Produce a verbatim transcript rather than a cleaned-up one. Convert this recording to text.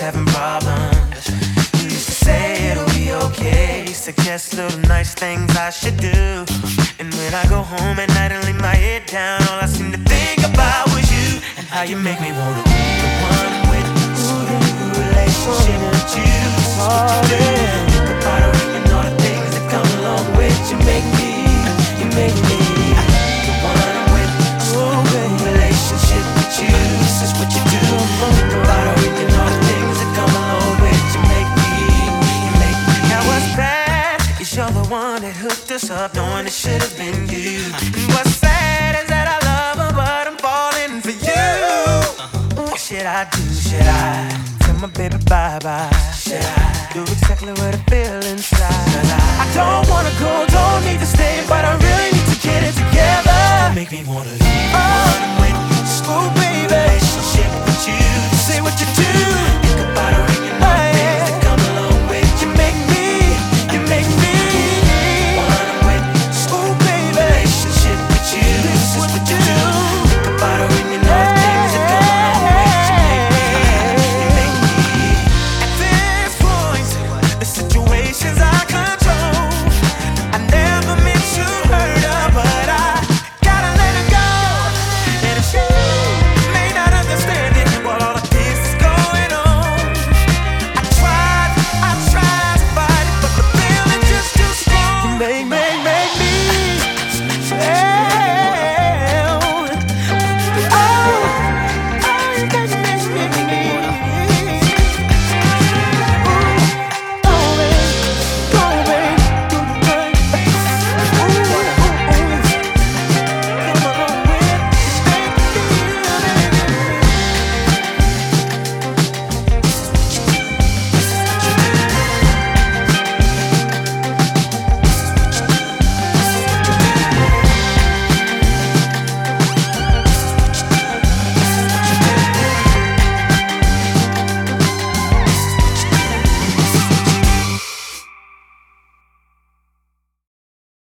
having problems. You used to say it'll be okay, suggest little nice things I should do. And when I go home at night and lay my head down, all I seem to think about was you and how you make me wanna be the one with sort of new relationship with you. This is what you do. Think about her and all the things that come along with you. Make me, you make me the one with sort of new relationship with you. This is what you do. Think about her and all the things that come along with you. Make me, you make me. Now what's bad is you're the one that hooked us up, knowing it should have been you. And what's sad is that I love her, but I'm falling for you. What should I do? Should I tell my baby bye-bye? Should I do exactly what I feel inside?